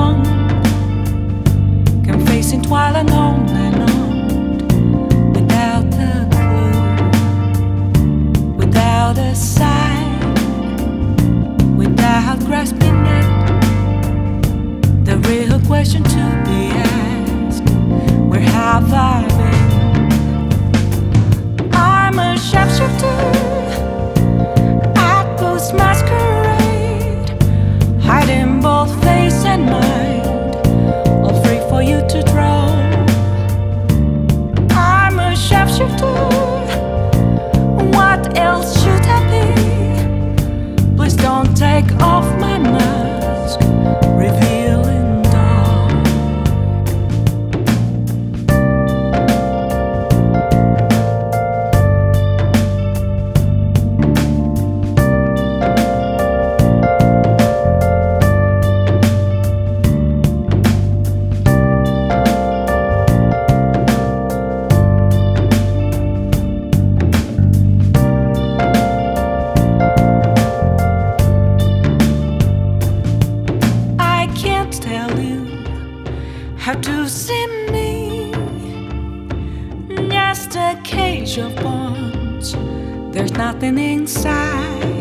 one can face it while alone and on, without a clue, without a sign, without grasping it. The real question to be asked: where have I been? I'm a sharpshooter at Post Masquerade, hiding both face and mind, all free for you to draw. I'm a sharpshooter, what else should I be? Please don't take off my mask, revealing dark. Tell you how to see me, just a cage of bones, there's nothing inside.